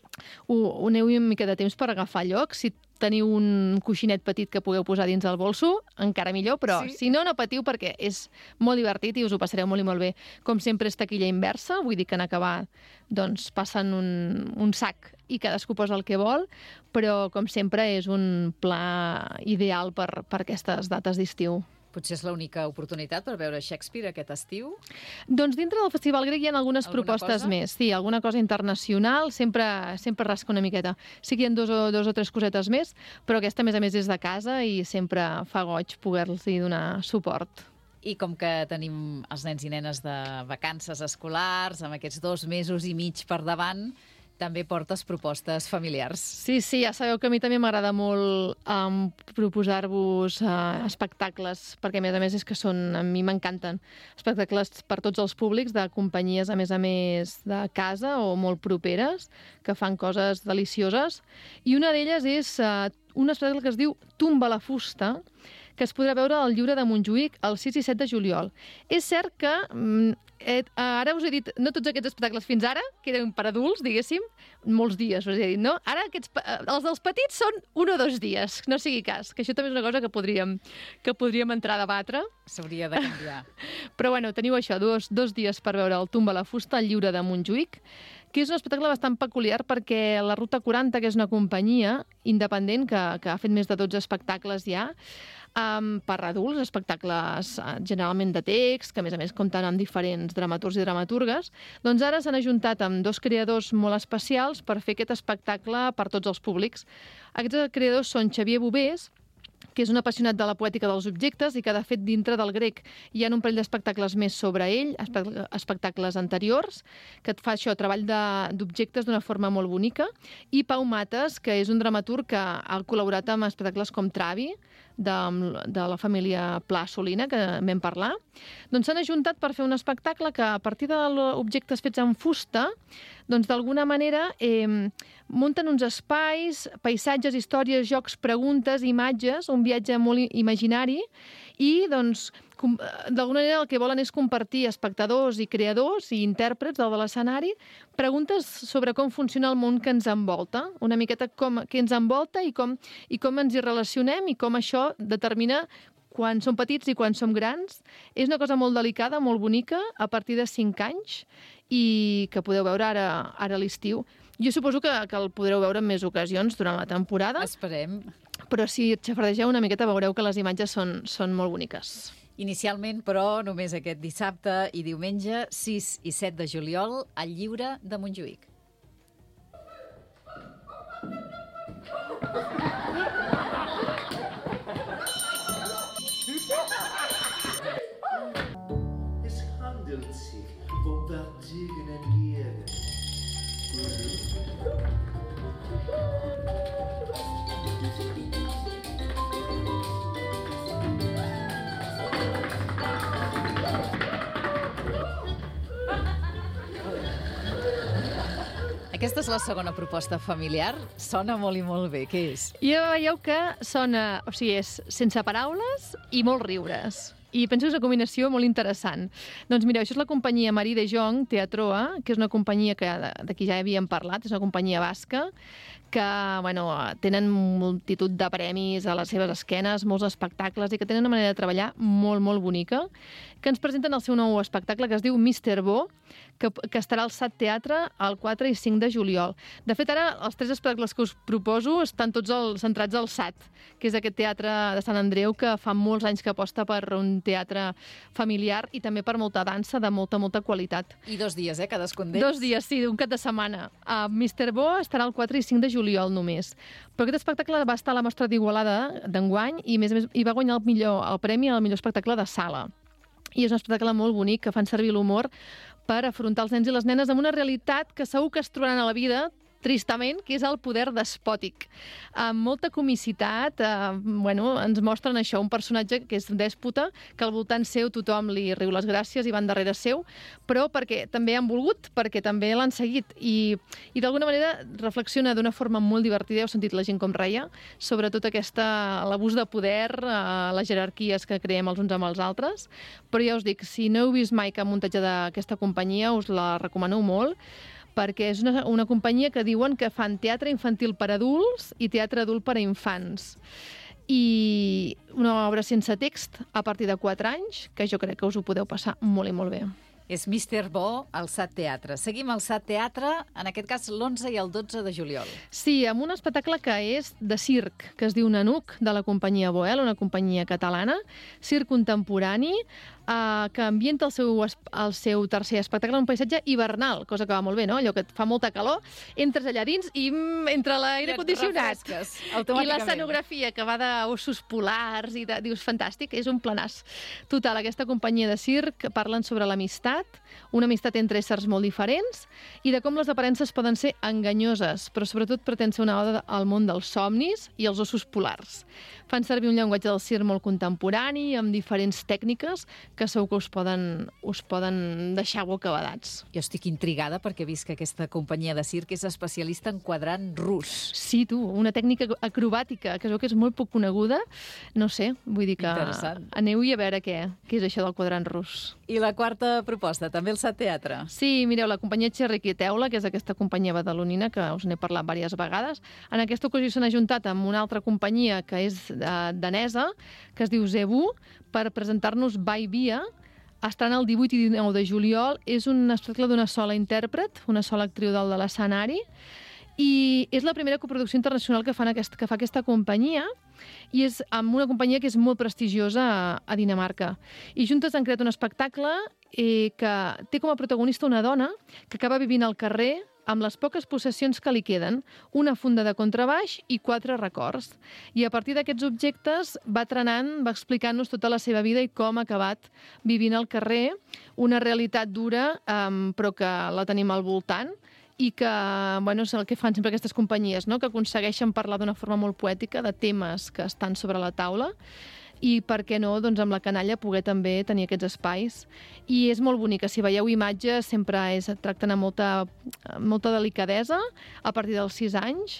Ho, ho aneu una mica de temps per agafar lloc. Si teniu un coixinet petit que pugueu posar dins el bolso, encara millor, però sí. Si no, no patiu, perquè és molt divertit i us ho passareu molt i molt bé. Com sempre és taquilla inversa, vull dir que en acabar doncs, passen un, un sac i cadascú posa el que vol, però com sempre és un pla ideal per, per aquestes dates d'estiu. Potser és l'única oportunitat per veure Shakespeare aquest estiu? Doncs dintre del Festival Grec hi ha algunes alguna propostes cosa? més. Sí, alguna cosa internacional, sempre, sempre rasca una miqueta. Sí que hi ha dos o, dos o tres cosetes més, però aquesta, a més a més, és de casa i sempre fa goig poder-los donar suport. I com que tenim els nens i nenes de vacances escolars, amb aquests dos mesos i mig per davant, també portes propostes familiars. Sí, sí, ja sabeu que a mi també m'agrada molt um, proposar-vos uh, espectacles, perquè a més a més és que són, a mi m'encanten, espectacles per tots els públics, de companyies a més a més de casa o molt properes, que fan coses delicioses. I una d'elles és uh, un espectacle que es diu Tumba la fusta, que es podrà veure al Lliure de Montjuïc el sis i set de juliol. És cert que, eh, ara us he dit, no tots aquests espectacles fins ara, que eren per adults, diguéssim, molts dies us he dit, no? Ara aquests, els dels petits són un o dos dies, no sigui cas, que això també és una cosa que podríem, que podríem entrar a debatre. S'hauria de canviar. Però bueno, teniu això, dos, dos dies per veure el Tumba la fusta al Lliure de Montjuïc, que és un espectacle bastant peculiar perquè la Ruta quaranta, que és una companyia independent que, que ha fet més de dotze espectacles ja, Um, per adults, espectacles uh, generalment de text, que a més a més compten amb diferents dramaturgs i dramaturgues, doncs ara s'han ajuntat amb dos creadors molt especials per fer aquest espectacle per tots els públics. Aquests creadors són Xavier Bovés, que és un apassionat de la poètica dels objectes i que, de fet, dintre del grec hi ha un parell d'espectacles més sobre ell, espectacles anteriors, que et fa això, treball d'objectes d'una forma molt bonica, i Pau Mates, que és un dramaturg que ha col·laborat amb espectacles com Travi, de, de la família Pla Solina, que vam parlar, doncs s'han ajuntat per fer un espectacle que, a partir d'objectes fets en fusta, doncs d'alguna manera eh, munten uns espais, paisatges, històries, jocs, preguntes, imatges, un viatge molt imaginari, i doncs d'alguna manera el que volen és compartir espectadors i creadors i intèrprets del de l'escenari preguntes sobre com funciona el món que ens envolta, una miqueta com, què ens envolta i com, i com ens hi relacionem i com això determina quan som petits i quan som grans. És una cosa molt delicada, molt bonica, a partir de cinc anys, i que podeu veure ara, ara a l'estiu. Jo suposo que, que el podreu veure en més ocasions durant la temporada. Esperem. Però si xafardegeu una miqueta veureu que les imatges són, són molt boniques. Inicialment, però, només aquest dissabte i diumenge, sis i set de juliol, al Lliure de Montjuïc. Es handelt sich vom vertigenen Jäger. Aquesta és la segona proposta familiar. Sona molt i molt bé. Què és? Ja veieu que sona, o sigui, és sense paraules i molt riures. I penso que és una combinació molt interessant. Doncs mireu, això és la companyia Marie de Jong Teatroa, que és una companyia que d'aquí ja havíem parlat, és una companyia basca, que bueno, tenen multitud de premis a les seves esquenes, molts espectacles, i que tenen una manera de treballar molt, molt bonica, que ens presenten el seu nou espectacle, que es diu mister Bo, que, que estarà al Sat Teatre el quatre i cinc de juliol. De fet, ara, els tres espectacles que us proposo estan tots el, centrats al Sat, que és aquest teatre de Sant Andreu que fa molts anys que aposta per un teatre familiar i també per molta dansa de molta, molta qualitat. I dos dies, eh, cadascun d'ells? Dos dies, sí, un cap de setmana. Uh, mister Bo estarà el quatre i cinc de juliol només. Però aquest espectacle va estar a la Mostra d'Igualada d'enguany i, més a més, hi va guanyar el, millor, el premi al millor espectacle de sala. I és un espectacle molt bonic que fan servir l'humor per afrontar els nens i les nenes amb una realitat que segur que es trobaran a la vida tristament, que és el poder despòtic. Amb molta comicitat, eh, bueno, ens mostren això, un personatge que és dèspota, que al voltant seu tothom li riu les gràcies i van darrere seu, però perquè també han volgut, perquè també l'han seguit, i, i d'alguna manera reflexiona d'una forma molt divertida, heu sentit la gent com reia, sobre tot aquesta, l'abús de poder, eh, les jerarquies que creem els uns amb els altres, però ja us dic, si no heu vist mai cap muntatge d'aquesta companyia, us la recomano molt, perquè és una, una companyia que diuen que fan teatre infantil per adults i teatre adult per a infants. I una obra sense text a partir de quatre anys, que jo crec que us ho podeu passar molt i molt bé. És mister Bo al Sat Teatre. Seguim al Sat Teatre, en aquest cas l'onze i el dotze de juliol. Sí, amb un espectacle que és de circ, que es diu Nanuc, de la companyia Boel, una companyia catalana, circ contemporani, uh, que ambienta el seu, el seu tercer espectacle en un paisatge hivernal, cosa que va molt bé, no? Allò que et fa molta calor, entres allà dins i mm, entra l'aire condicionat. I l'escenografia que va d'ossos polars i de... dius, fantàstic, és un planàs. Total, aquesta companyia de circ parlen sobre l'amistat, una amistat entre éssers molt diferents i de com les aparences poden ser enganyoses, però sobretot pretén ser una oda al món dels somnis i els ossos polars. Fan servir un llenguatge del circ molt contemporani, amb diferents tècniques que segur que us poden, us poden deixar bocabadats. Jo estic intrigada perquè he vist que aquesta companyia de circ és especialista en quadrant rus. Sí, tu, una tècnica acrobàtica que es veu que és molt poc coneguda. No sé, vull dir que aneu-hi a veure què, què és això del quadrant rus. I la quarta proposta, també el Sat Teatre. Sí, mireu, la companyia Cherriqui Teula, que és aquesta companyia badalonina, que us n'he parlat diverses vegades, en aquesta ocasió s'han ajuntat amb una altra companyia que és eh, danesa, que es diu Zebu, per presentar-nos By Via. Estaran el divuit i dinou de juliol. És un espectacle d'una sola intèrpret, una sola actriu dalt de l'escenari, i és la primera coproducció internacional que, fan aquest, que fa aquesta companyia, i és amb una companyia que és molt prestigiosa a, a Dinamarca. I juntes han creat un espectacle eh, que té com a protagonista una dona que acaba vivint al carrer amb les poques possessions que li queden, una funda de contrabaix i quatre records. I a partir d'aquests objectes va trenant, va explicant-nos tota la seva vida i com ha acabat vivint al carrer, una realitat dura, um, però que la tenim al voltant, i que, bueno, és el que fan sempre aquestes companyies, no? Que aconsegueixen parlar d'una forma molt poètica de temes que estan sobre la taula, i per què no, doncs amb la canalla poder també tenir aquests espais. I és molt bonica, si veieu imatges sempre es tracten amb molta, molta delicadesa a partir dels sis anys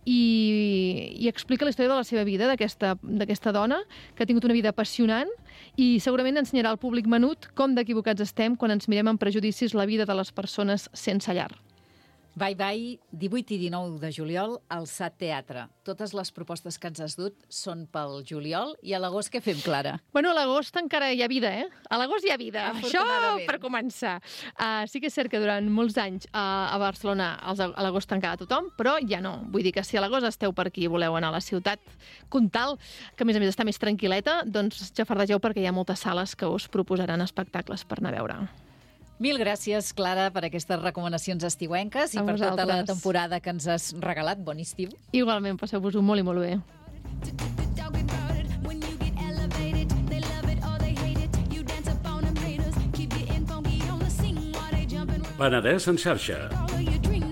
i, i explica la història de la seva vida, d'aquesta d'aquesta dona que ha tingut una vida apassionant i segurament ensenyarà al públic menut com d'equivocats estem quan ens mirem amb prejudicis la vida de les persones sense llar. Bye Bye, divuit i dinou de juliol, al Sat Teatre. Totes les propostes que ens has dut són pel juliol, i a l'agost què fem, Clara? Bueno, a l'agost encara hi ha vida, eh? A l'agost hi ha vida. Això per començar. Uh, sí que és cert que durant molts anys uh, a Barcelona a l'agost tancava tothom, però ja no. Vull dir que si a l'agost esteu per aquí i voleu anar a la ciutat Comtal, que a més a més està més tranquil·leta, doncs xafardegeu perquè hi ha moltes sales que us proposaran espectacles per anar a veure. Mil gràcies, Clara, per aquestes recomanacions estiuenques i per tota la temporada que ens has regalat. Bon estiu. Igualment, passeu-vos-ho molt i molt bé. Penedès en xarxa.